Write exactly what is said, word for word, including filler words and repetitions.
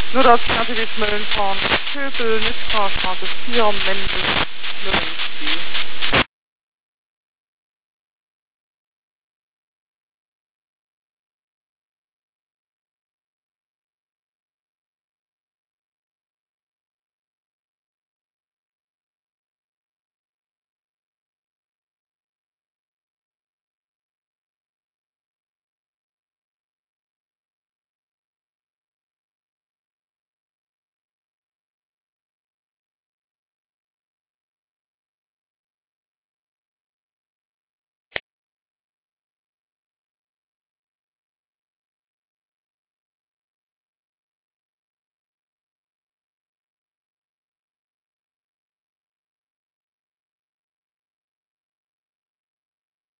Nur dass ich natürlich Mölln fahren Pöbel nicht fahren, also vier Mäntel Mölln.